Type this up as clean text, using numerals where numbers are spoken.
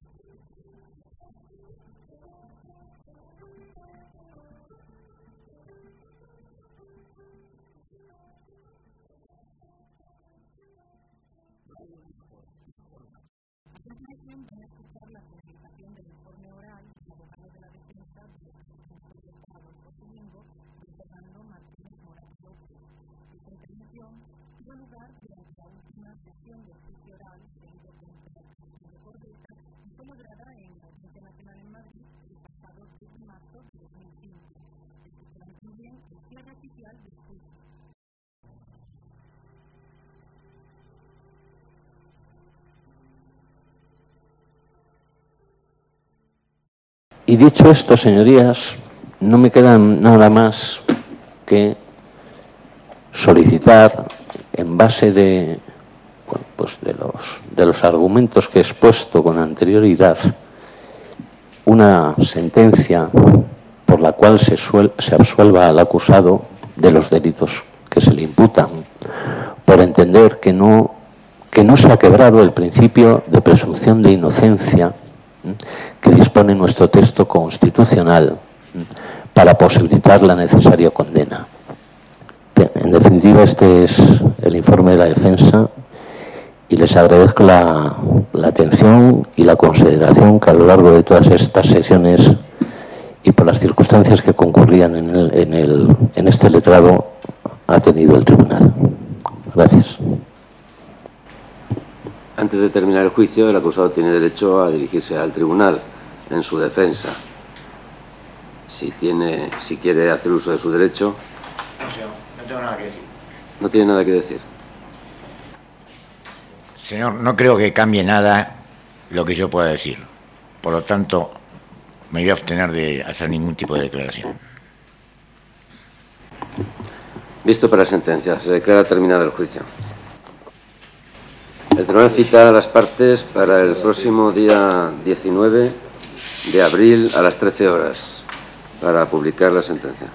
Van a escuchar la comunicación del informe oral del abogado de la defensa del proyectado por domingo, Fernando Martínez Morales López. Esta intervención tuvo lugar durante la última sesión del juicio oral seguido por el de Cordeta y fue lograda en la Audiencia Nacional en Madrid el pasado 3 de marzo de 2005. Escucharán también el cierre oficial del juicio. Y dicho esto, señorías, no me queda nada más que solicitar, en base de, bueno, pues de los argumentos que he expuesto con anterioridad, una sentencia por la cual se absuelva al acusado de los delitos que se le imputan, por entender que no se ha quebrado el principio de presunción de inocencia que dispone nuestro texto constitucional para posibilitar la necesaria condena. En definitiva, este es el informe de la defensa y les agradezco la atención y la consideración que a lo largo de todas estas sesiones y por las circunstancias que concurrían en este letrado ha tenido el tribunal. Gracias. Antes de terminar el juicio, el acusado tiene derecho a dirigirse al tribunal en su defensa. Si quiere hacer uso de su derecho. No, señor, no tengo nada que decir. No tiene nada que decir. Señor, no creo que cambie nada lo que yo pueda decir. Por lo tanto, me voy a abstener de hacer ningún tipo de declaración. Visto para la sentencia, se declara terminado el juicio. El tribunal cita a las partes para el próximo día 19 de abril a las 13 horas para publicar la sentencia.